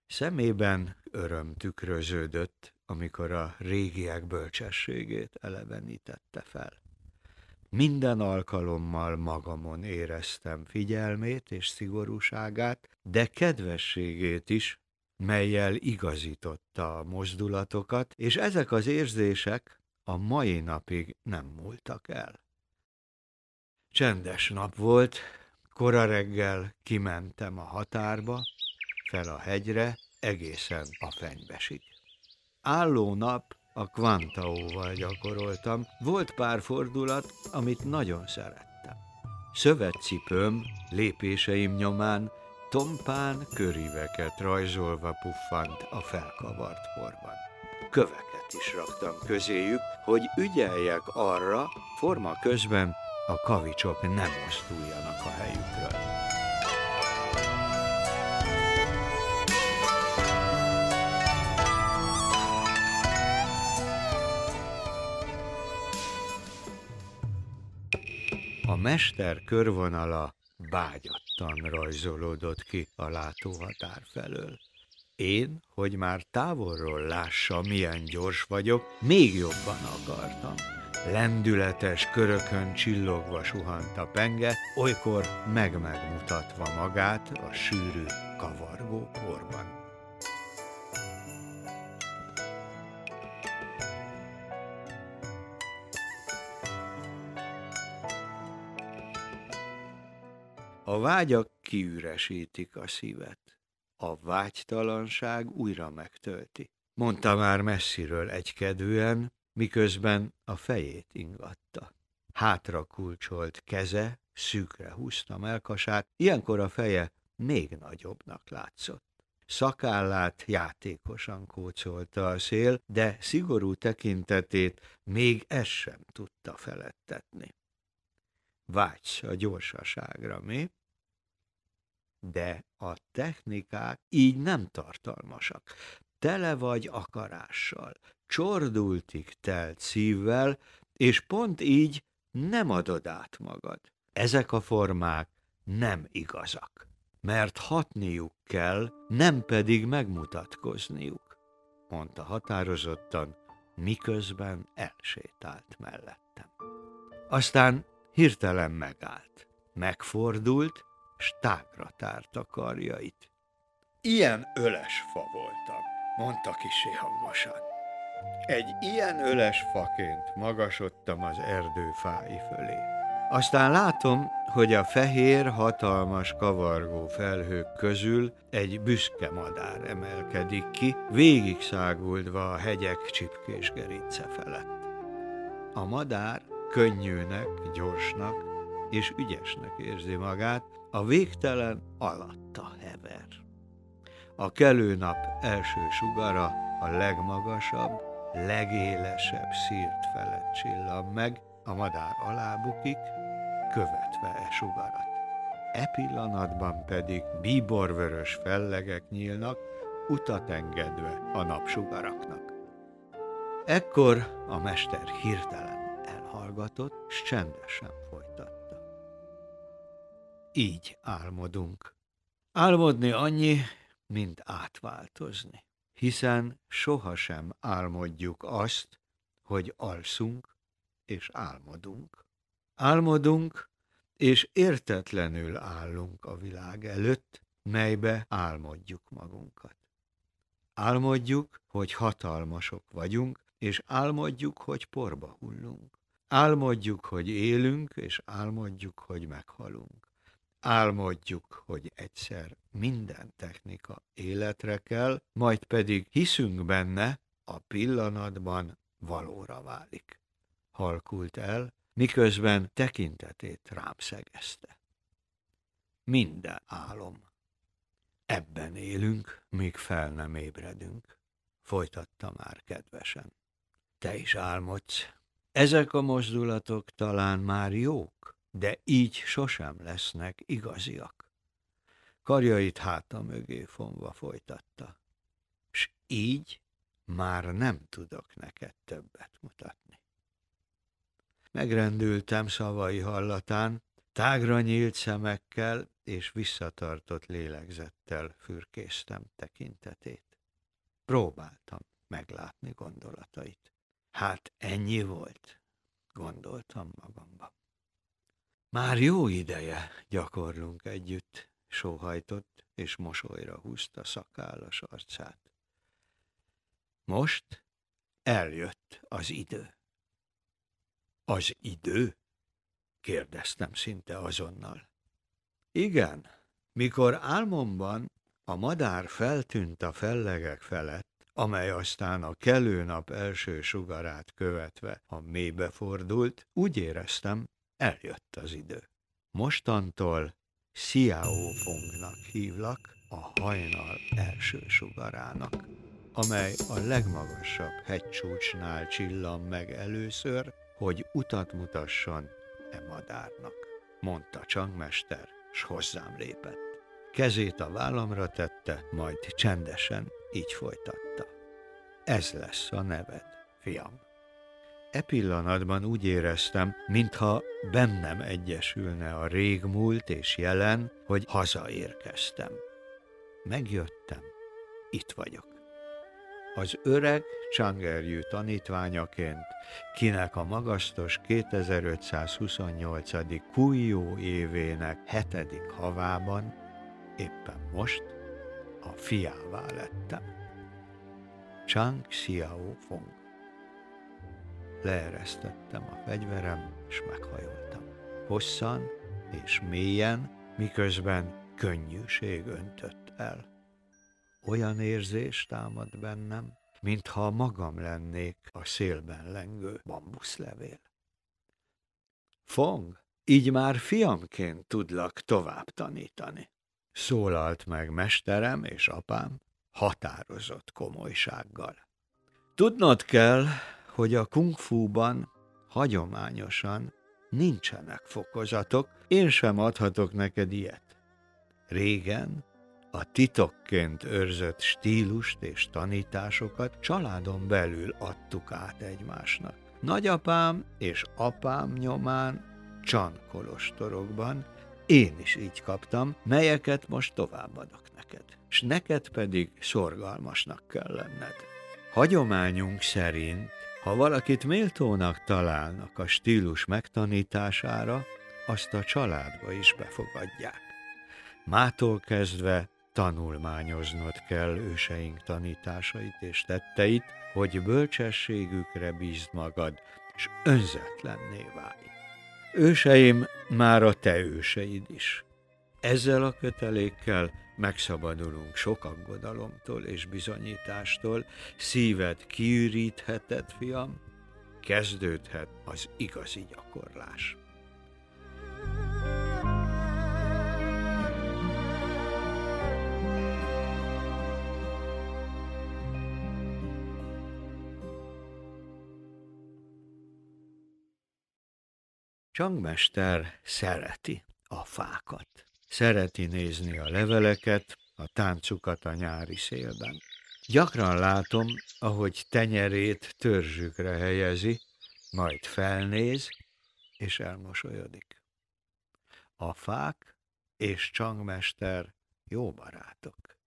Szemében öröm tükröződött, amikor a régiek bölcsességét elevenítette fel. Minden alkalommal magamon éreztem figyelmét és szigorúságát, de kedvességét is, mellyel igazította a mozdulatokat, és ezek az érzések a mai napig nem múltak el. Csendes nap volt, kora reggel kimentem a határba, fel a hegyre, egészen a Fenyvesig. Álló nap a Kvantaóval gyakoroltam, volt pár fordulat, amit nagyon szerettem. Szövetcipőm lépéseim nyomán tompán köríveket rajzolva puffant a felkavart porban. Köveket is raktam közéjük, hogy ügyeljek arra, forma közben a kavicsok nem mozduljanak a helyükről. A mester körvonala vágyattan rajzolódott ki a látóhatár felől. Én, hogy már távolról lássa, milyen gyors vagyok, még jobban akartam. Lendületes körökön csillogva suhant a penge, olykor megmutatva magát a sűrű, kavargó porban. A vágyak kiüresítik a szívet. A vágytalanság újra megtölti. Mondta már messziről egykedvűen, miközben a fejét ingatta. Hátra kulcsolt keze, szűkre húzta mellkasát, ilyenkor a feje még nagyobbnak látszott. Szakállát játékosan kócolta a szél, de szigorú tekintetét még ez sem tudta feledtetni. Vágysz a gyorsaságra, mi? De a technikák így nem tartalmasak. Tele vagy akarással, csordultig telt szívvel, és pont így nem adod át magad. Ezek a formák nem igazak, mert hatniuk kell, nem pedig megmutatkozniuk, mondta határozottan, miközben elsétált mellettem. Aztán hirtelen megállt, megfordult, s tágra tárta karjait. Ilyen öles fa voltam, mondta kissé hangosan. Egy ilyen öles faként magasodtam az erdő fái fölé. Aztán látom, hogy a fehér, hatalmas, kavargó felhők közül egy büszke madár emelkedik ki, végig száguldva a hegyek csipkés gerince felett. A madár könnyűnek, gyorsnak és ügyesnek érzi magát, a végtelen alatta hever. A kelő nap első sugara a legmagasabb, legélesebb szírt felett csillan meg, a madár alábukik, követve e sugarat. E pillanatban pedig bíborvörös fellegek nyílnak, utat engedve a napsugaraknak. Ekkor a mester hirtelen elhallgatott, s csendesen folytatta. Így álmodunk. Álmodni annyi, mint átváltozni, hiszen sohasem álmodjuk azt, hogy alszunk és álmodunk. Álmodunk, és értetlenül állunk a világ előtt, melybe álmodjuk magunkat. Álmodjuk, hogy hatalmasok vagyunk, és álmodjuk, hogy porba hullunk. Álmodjuk, hogy élünk, és álmodjuk, hogy meghalunk. Álmodjuk, hogy egyszer minden technika életre kell, majd pedig hiszünk benne, a pillanatban valóra válik. Halkult el, miközben tekintetét rám szegezte. Minden álom. Ebben élünk, míg fel nem ébredünk, folytatta már kedvesen. Te is álmodsz. Ezek a mozdulatok talán már jók, de így sosem lesznek igaziak. Karjait háta mögé fonva folytatta. S így már nem tudok neked többet mutatni. Megrendültem szavai hallatán, Tágra nyílt szemekkel és visszatartott lélegzettel fürkésztem tekintetét. Próbáltam meglátni gondolatait. Hát ennyi volt, gondoltam magamban. Már jó ideje gyakorlunk együtt, sóhajtott és mosolyra húzta szakállas arcát. Most eljött az idő. Az idő? Kérdeztem szinte azonnal. Igen, mikor álmomban a madár feltűnt a fellegek felett, amely aztán a kelő nap első sugarát követve a mélybe fordult, úgy éreztem, eljött az idő. Mostantól Xiao Fongnak hívlak, a hajnal első sugarának, amely a legmagasabb hegycsúcsnál csillan meg először, hogy utat mutasson e madárnak, mondta Csangmester, s hozzám lépett. Kezét a vállamra tette, majd csendesen így folytatta. Ez lesz a neved, fiam. E pillanatban úgy éreztem, mintha bennem egyesülne a régmúlt és jelen, hogy hazaérkeztem. Megjöttem, itt vagyok. Az öreg Csangerjű tanítványaként, kinek a magasztos 2528. Kújjó évének 7. havában éppen most a fiává lettem. Chang Xiao Fong. Leeresztettem a fegyverem, és meghajoltam. Hosszan és mélyen, miközben könnyűség öntött el. Olyan érzés támad bennem, mintha magam lennék a szélben lengő bambuszlevél. Fong, így már fiamként tudlak tovább tanítani. Szólalt meg mesterem és apám határozott komolysággal. Tudnod kell, hogy a kung-fuban hagyományosan nincsenek fokozatok, én sem adhatok neked ilyet. Régen a titokként őrzött stílust és tanításokat családon belül adtuk át egymásnak. Nagyapám és apám nyomán Csan kolostorokban én is így kaptam, melyeket most továbbadok neked, s neked pedig szorgalmasnak kell lenned. Hagyományunk szerint, ha valakit méltónak találnak a stílus megtanítására, azt a családba is befogadják. Mától kezdve tanulmányoznod kell őseink tanításait és tetteit, hogy bölcsességükre bízd magad, és önzetlenné válj. Őseim már a te őseid is. Ezzel a kötelékkel megszabadulunk sok aggodalomtól és bizonyítástól, szíved kiürítheted, fiam, kezdődhet az igazi gyakorlás. Csangmester szereti a fákat. Szereti nézni a leveleket, a táncukat a nyári szélben. Gyakran látom, ahogy tenyerét törzsükre helyezi, majd felnéz, és elmosolyodik. A fák és Csangmester jó barátok.